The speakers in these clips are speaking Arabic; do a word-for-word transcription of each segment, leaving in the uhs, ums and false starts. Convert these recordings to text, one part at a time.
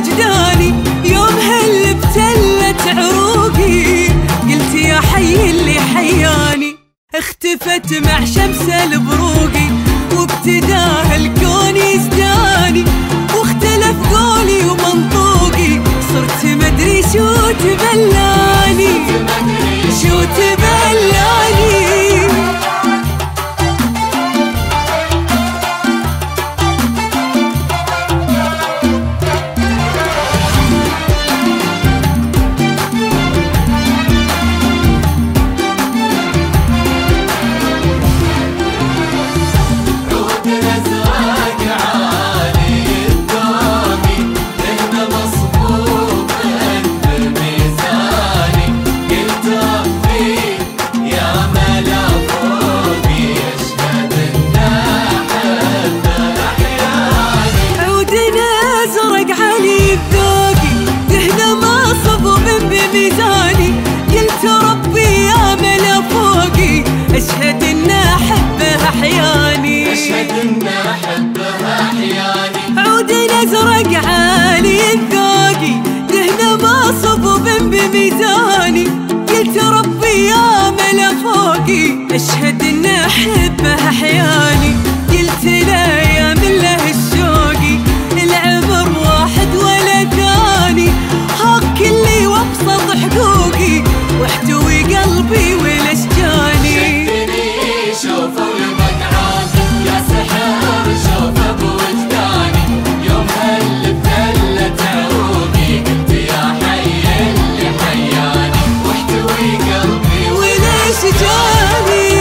وجداني يوم هل ابتلت عروقي، قلت يا حي اللي حياني. اختفت مع شمس البروقي وابتداه الكون يزداني، واختلف قولي ومنطوقي صرت مدري شو تبلاني شو تبلاني. أشهد إن أحبها أحياني أشهد إن أحبها أحياني. عود أزرق عالي الذوقي دهنه مصبوب بميزاني، قلت ربي يا ملا فوقي أشهد إن أحبها أحياني. قلت لا يا من له الشوقي العمر واحد ولا ثاني، هاك كلي وابسط حقوقي واحتوي قلبي والاشجاني. شوف المقعد يا سحر شوف بوجداني، يوم هل ابتلت عروقي قلت يا حي اللي حياني، واحتوي قلبي والاشجاني.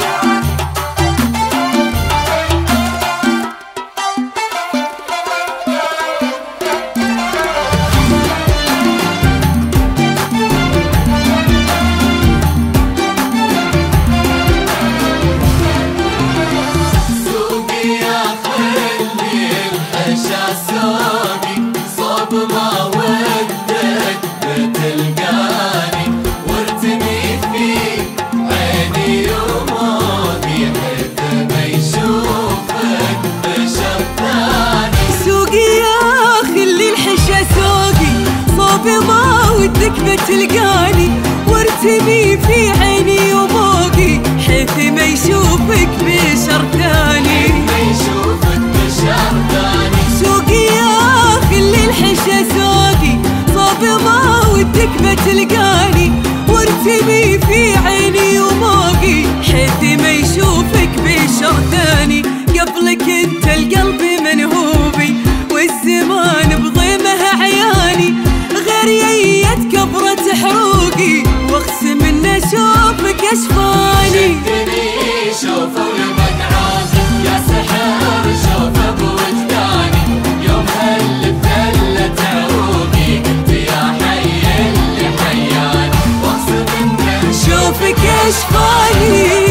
صوب ما ودك بتلقاني، وارتمي في عيني وموتي حيث ما يشوفك بشر ثاني. سوقي يا خلي الحشا سوقي صوب ما ودك بتلقاني، وارتمي في عيني وموقي حيث ما يشوفك بشر ثاني. ما يشوفك بشر ثاني. سوقي يا خلي الحشا سوقي صوب ما ودك بتلقاني، وارتمي في عيني وموقي حيث ما يشوفك بشر ثاني. قبلك انت القلب منهوبي والزمان بضيمه عياني، غير ييت كبرة حروقي واقسم ان اشوفك اشفاني. شدني شوف المقعد يا سحر شوف بوجداني، يوم هل ابتلت عروقي قلت يا حي اللي حياني، واقسم ان اشوفك اشفاني.